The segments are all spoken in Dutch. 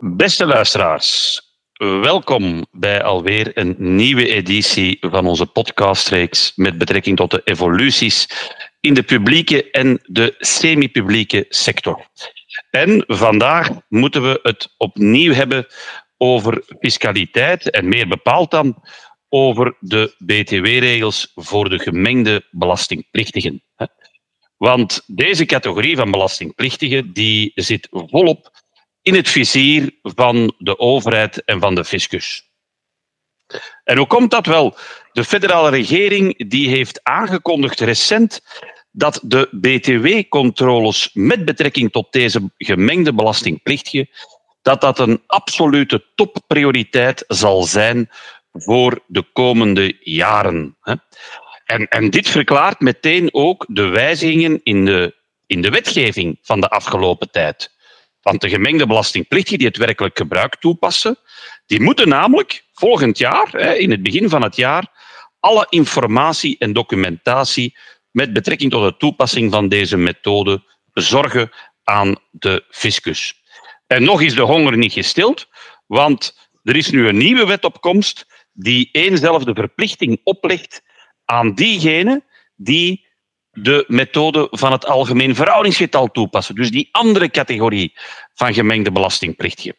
Beste luisteraars, welkom bij alweer een nieuwe editie van onze podcastreeks met betrekking tot de evoluties in de publieke en de semi-publieke sector. En vandaag moeten we het opnieuw hebben over fiscaliteit en meer bepaald dan over de BTW-regels voor de gemengde belastingplichtigen. Want deze categorie van belastingplichtigen die zit volop in het vizier van de overheid en van de fiscus. En hoe komt dat wel? De federale regering die heeft aangekondigd recent dat de BTW-controles met betrekking tot deze gemengde belastingplichtigen, dat een absolute topprioriteit zal zijn voor de komende jaren. En dit verklaart meteen ook de wijzigingen in de wetgeving van de afgelopen tijd. Want de gemengde belastingplichtigen die het werkelijk gebruik toepassen, die moeten namelijk volgend jaar, in het begin van het jaar, alle informatie en documentatie met betrekking tot de toepassing van deze methode bezorgen aan de fiscus. En nog is de honger niet gestild, want er is nu een nieuwe wet op komst die éénzelfde verplichting oplegt aan diegenen die de methode van het algemeen verhoudingsgetal toepassen. Dus die andere categorie van gemengde belastingplichtigen.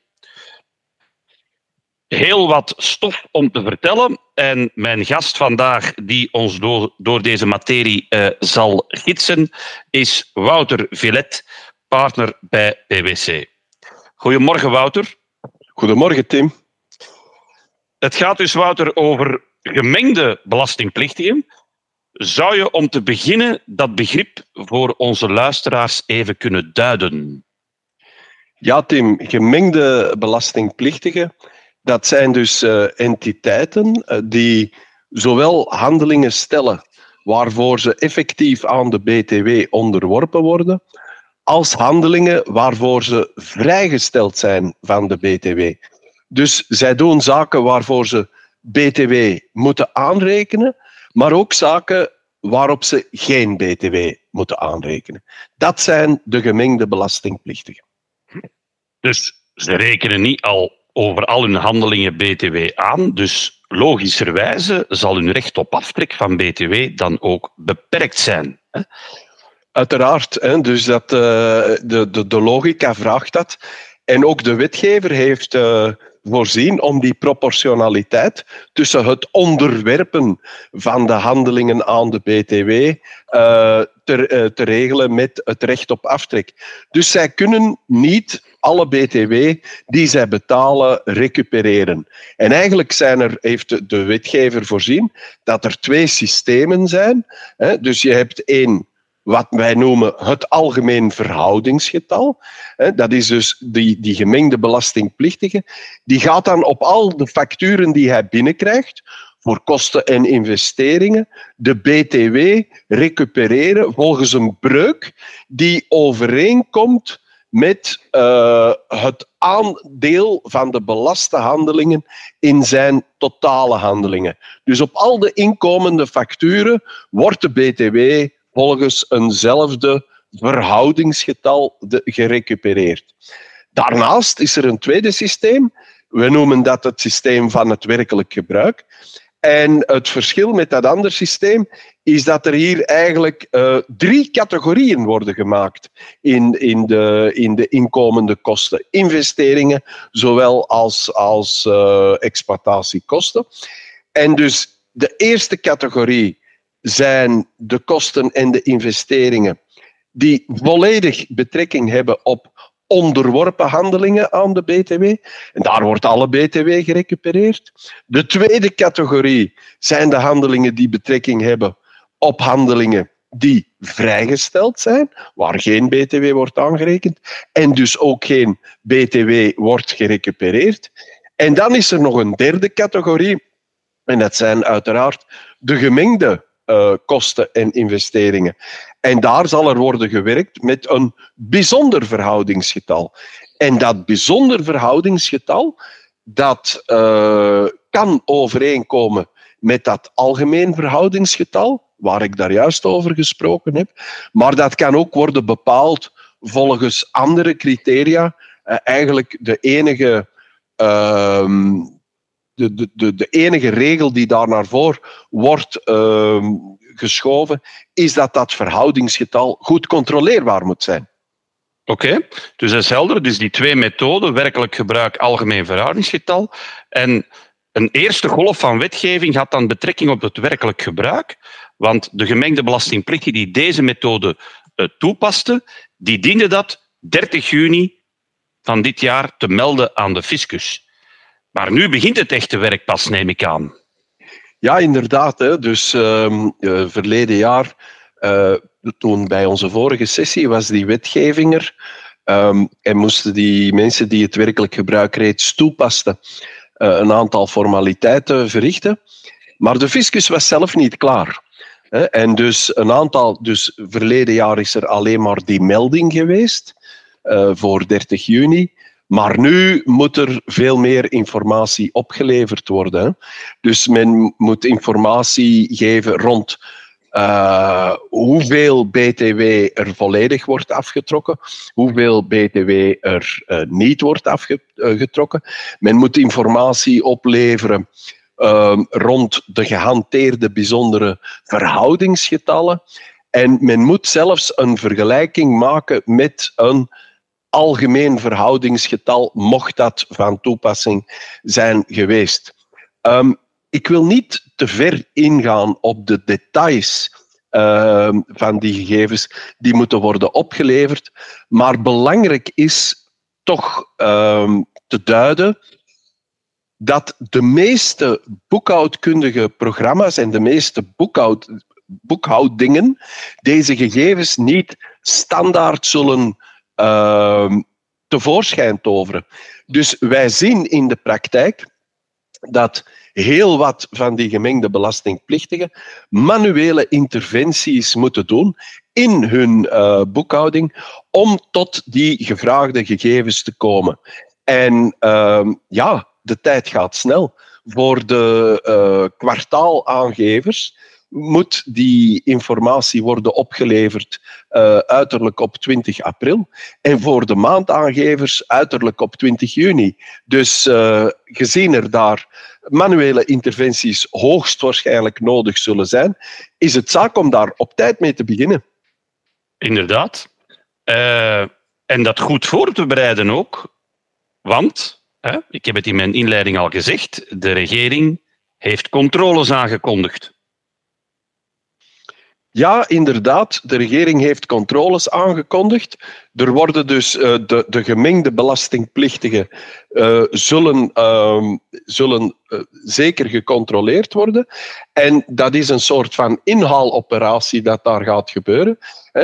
Heel wat stof om te vertellen. En mijn gast vandaag die ons door deze materie zal gidsen is Wouter Villet, partner bij PwC. Goedemorgen, Wouter. Goedemorgen, Tim. Het gaat dus, Wouter, over gemengde belastingplichtigen. Zou je om te beginnen dat begrip voor onze luisteraars even kunnen duiden? Ja, Tim, gemengde belastingplichtigen, dat zijn dus entiteiten die zowel handelingen stellen waarvoor ze effectief aan de BTW onderworpen worden, als handelingen waarvoor ze vrijgesteld zijn van de BTW. Dus zij doen zaken waarvoor ze BTW moeten aanrekenen, maar ook zaken waarop ze geen BTW moeten aanrekenen. Dat zijn de gemengde belastingplichtigen. Dus ze rekenen niet al over al hun handelingen BTW aan, dus logischerwijze zal hun recht op aftrek van BTW dan ook beperkt zijn. Uiteraard, dus dat, de logica vraagt dat. En ook de wetgever heeft voorzien om die proportionaliteit tussen het onderwerpen van de handelingen aan de BTW te regelen met het recht op aftrek. Dus zij kunnen niet alle BTW die zij betalen recupereren. En eigenlijk heeft de wetgever voorzien dat er 2 systemen zijn. Dus je hebt één, wat wij noemen het algemeen verhoudingsgetal. Dat is dus die gemengde belastingplichtige. Die gaat dan op al de facturen die hij binnenkrijgt, voor kosten en investeringen, de BTW recupereren volgens een breuk die overeenkomt met het aandeel van de belaste handelingen in zijn totale handelingen. Dus op al de inkomende facturen wordt de BTW volgens eenzelfde verhoudingsgetal gerecupereerd. Daarnaast is er een tweede systeem. We noemen dat het systeem van het werkelijk gebruik. En het verschil met dat andere systeem is dat er hier eigenlijk 3 categorieën worden gemaakt in de inkomende kosten. Investeringen, zowel als exploitatiekosten. En dus de eerste categorie zijn de kosten en de investeringen die volledig betrekking hebben op onderworpen handelingen aan de BTW. En daar wordt alle BTW gerecupereerd. De tweede categorie zijn de handelingen die betrekking hebben op handelingen die vrijgesteld zijn, waar geen BTW wordt aangerekend en dus ook geen BTW wordt gerecupereerd. En dan is er nog een derde categorie, en dat zijn uiteraard de gemengde kosten en investeringen. En daar zal er worden gewerkt met een bijzonder verhoudingsgetal. En dat bijzonder verhoudingsgetal, dat kan overeenkomen met dat algemeen verhoudingsgetal, waar ik daar juist over gesproken heb. Maar dat kan ook worden bepaald volgens andere criteria eigenlijk de enige de enige regel die daar naar voren wordt geschoven, is dat verhoudingsgetal goed controleerbaar moet zijn. Oké, dus dat is helder. Dus die twee methoden, werkelijk gebruik, algemeen verhoudingsgetal. En een eerste golf van wetgeving had dan betrekking op het werkelijk gebruik. Want de gemengde belastingplichtige die deze methode toepaste, die diende dat 30 juni van dit jaar te melden aan de fiscus. Maar nu begint het echte werk pas, neem ik aan. Ja, inderdaad. Hè. Dus verleden jaar, toen bij onze vorige sessie, was die wetgeving er. En moesten die mensen die het werkelijk gebruik reeds toepasten een aantal formaliteiten verrichten. Maar de fiscus was zelf niet klaar. En dus dus verleden jaar is er alleen maar die melding geweest voor 30 juni. Maar nu moet er veel meer informatie opgeleverd worden. Hè. Dus men moet informatie geven rond hoeveel BTW er volledig wordt afgetrokken, hoeveel BTW er niet wordt afgetrokken. Men moet informatie opleveren rond de gehanteerde bijzondere verhoudingsgetallen. En men moet zelfs een vergelijking maken met een algemeen verhoudingsgetal, mocht dat van toepassing zijn geweest. Ik wil niet te ver ingaan op de details van die gegevens die moeten worden opgeleverd, maar belangrijk is toch te duiden dat de meeste boekhoudkundige programma's en de meeste boekhoudingen deze gegevens niet standaard zullen tevoorschijn toveren. Dus wij zien in de praktijk dat heel wat van die gemengde belastingplichtigen manuele interventies moeten doen in hun boekhouding om tot die gevraagde gegevens te komen. En de tijd gaat snel. Voor de kwartaalaangevers moet die informatie worden opgeleverd uiterlijk op 20 april. En voor de maandaangevers uiterlijk op 20 juni. Dus gezien er daar manuele interventies hoogstwaarschijnlijk nodig zullen zijn, is het zaak om daar op tijd mee te beginnen. Inderdaad. En dat goed voor te bereiden ook. Want, ik heb het in mijn inleiding al gezegd, de regering heeft controles aangekondigd. Ja, inderdaad. De regering heeft controles aangekondigd. Er worden dus de gemengde belastingplichtigen zullen zeker gecontroleerd worden. En dat is een soort van inhaaloperatie dat daar gaat gebeuren.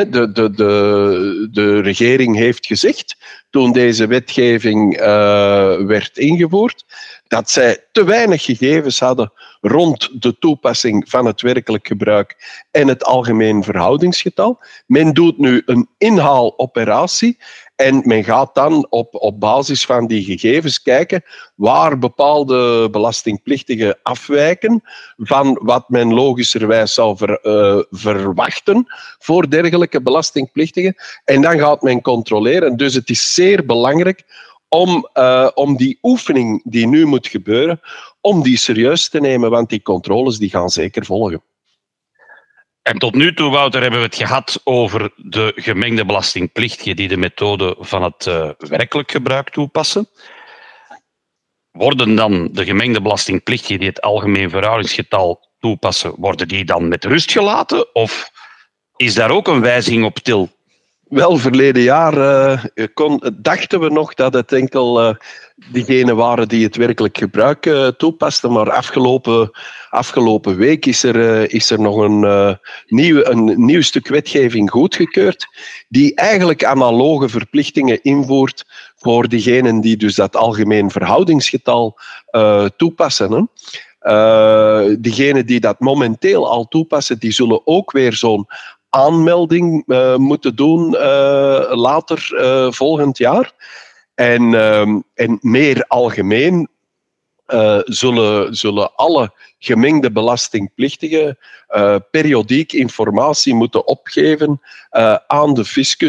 De regering heeft gezegd, toen deze wetgeving werd ingevoerd, dat zij te weinig gegevens hadden rond de toepassing van het werkelijk gebruik en het algemeen verhoudingsgetal. Men doet nu een inhaaloperatie en men gaat dan op basis van die gegevens kijken waar bepaalde belastingplichtigen afwijken van wat men logischerwijs zou verwachten voor dergelijke belastingplichtigen. En dan gaat men controleren. Dus het is zeer belangrijk om die oefening die nu moet gebeuren, om die serieus te nemen, want die controles die gaan zeker volgen. En tot nu toe, Wouter, hebben we het gehad over de gemengde belastingplichtigen die de methode van het werkelijk gebruik toepassen. Worden dan de gemengde belastingplichtigen die het algemeen verhoudingsgetal toepassen, worden die dan met rust gelaten? Of is daar ook een wijziging op til? Wel, verleden jaar dachten we nog dat het enkel diegenen waren die het werkelijk gebruik toepasten, maar afgelopen week is er nog een nieuw stuk wetgeving goedgekeurd die eigenlijk analoge verplichtingen invoert voor diegenen die dus dat algemeen verhoudingsgetal toepassen. Hè. Diegenen die dat momenteel al toepassen, die zullen ook weer zo'n aanmelding moeten doen later volgend jaar. En meer algemeen zullen alle gemengde belastingplichtigen periodiek informatie moeten opgeven aan de fiscus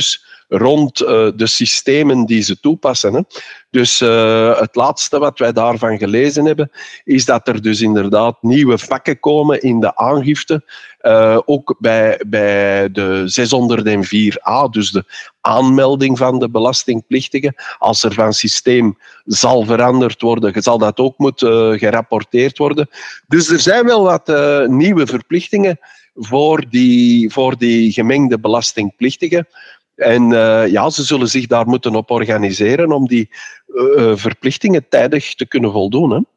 rond de systemen die ze toepassen. Hè. Dus het laatste wat wij daarvan gelezen hebben, is dat er dus inderdaad nieuwe vakken komen in de aangifte. Ook bij de 604a, dus de aanmelding van de belastingplichtigen. Als er van systeem zal veranderd worden, zal dat ook moeten gerapporteerd worden. Dus er zijn wel wat nieuwe verplichtingen voor die gemengde belastingplichtigen. En ze zullen zich daar moeten op organiseren om die verplichtingen tijdig te kunnen voldoen. Hè?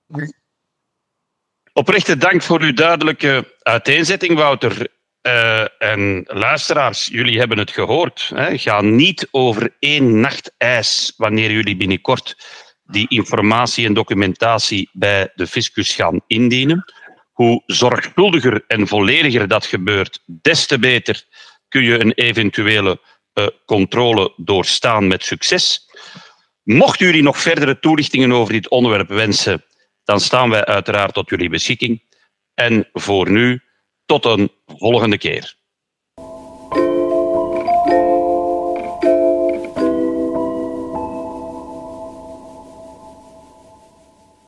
Oprechte dank voor uw duidelijke uiteenzetting, Wouter. En luisteraars, jullie hebben het gehoord. Hè? Ga niet over 1 nacht ijs wanneer jullie binnenkort die informatie en documentatie bij de fiscus gaan indienen. Hoe zorgvuldiger en vollediger dat gebeurt, des te beter kun je een eventuele controle doorstaan met succes. Mochten jullie nog verdere toelichtingen over dit onderwerp wensen, dan staan wij uiteraard tot jullie beschikking. En voor nu, tot een volgende keer.